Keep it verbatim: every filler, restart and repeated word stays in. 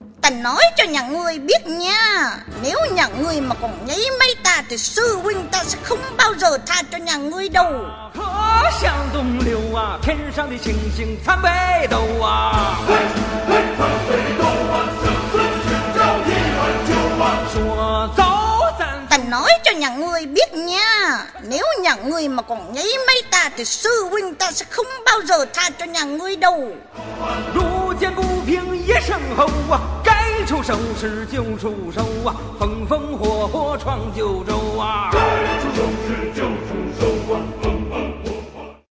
Ta nói cho nhà ngươi biết nha, nếu nhà ngươi mà còn nháy máy ta thì sư huynh ta sẽ không bao giờ tha cho nhà ngươi đâu. 河向东流啊，天上的星星参北斗啊。 嘿，嘿，参北斗啊，生死之交一碗酒啊。 说走咱。 Ta nói cho nhà ngươi biết nha, nếu nhà ngươi mà còn nháy máy ta thì sư huynh ta sẽ không bao giờ tha cho nhà ngươi đâu. 路见不平一声吼啊，该出手时就出手啊，风风火火闯九州啊。 该出手时就出手啊。